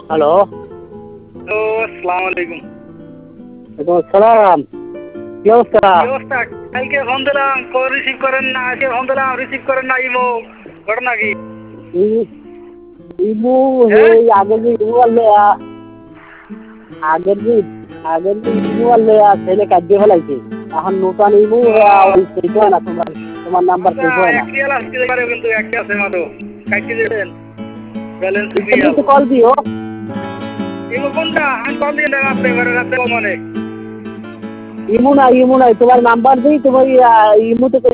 Hello. Hello, আসসালামু আলাইকুম। ওয়ালাইকুম আসসালাম। কি অবস্থা? কি অবস্থা? কালকে ফোন দিলাম, কল রিসিভ করেন না। আজকে ফোন দিলাম, রিসিভ করেন না। ইমো ঘটনা কি? ই- ইমু হ্যাঁ? সেই আগের যে ইমু আনলে আগের যে আগের যে ইমু আনলে ছেলে কাটিয়ে ফেলাইছে। এখন নতুন ইমু ও, ওই সেভ হয় না, তোমার নাম্বার আচ্ছা, সেভ হয় না। একটি আলাপ দিতে পারে কিন্তু একটি আছে মাত্র। কাইটে দিবেন। ব্যালেন্স ইচ্ছা রিয়াল। কল দিও। ইমো কোনটা? আমি কল দিয়ে রাত্রে ঘরে রাত্রে কল মানে। ইমু নাই তোমার নাম্বার দিই, তোমার ইমুতে